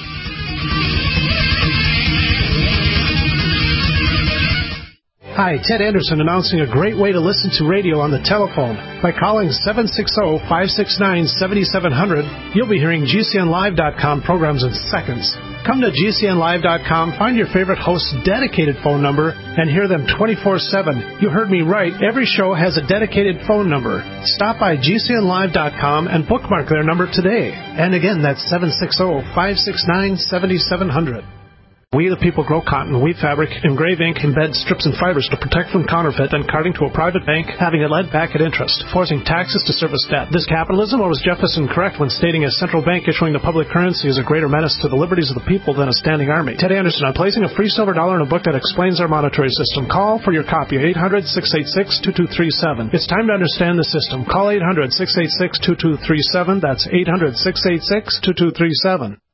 Hi, Ted Anderson announcing a great way to listen to radio on the telephone. By calling seven six zero, five six nine, seven seven zero zero, you'll be hearing G C N live dot com programs in seconds. Come to G C N live dot com, find your favorite host's dedicated phone number, and hear them twenty-four seven. You heard me right. Every show has a dedicated phone number. Stop by G C N live dot com and bookmark their number today. And again, that's seven six zero, five six nine, seven seven zero zero. We the people grow cotton, weave fabric, engrave ink, embed strips and fibers to protect from counterfeit and carting to a private bank, having it lent back at interest, forcing taxes to service debt. This capitalism, or was Jefferson correct when stating a central bank issuing the public currency is a greater menace to the liberties of the people than a standing army? Ted Anderson, I'm placing a free silver dollar in a book that explains our monetary system. Call for your copy, eight hundred, six eight six, two two three seven. It's time to understand the system. Call eight hundred, six eight six, two two three seven. That's eight hundred, six eight six, two two three seven.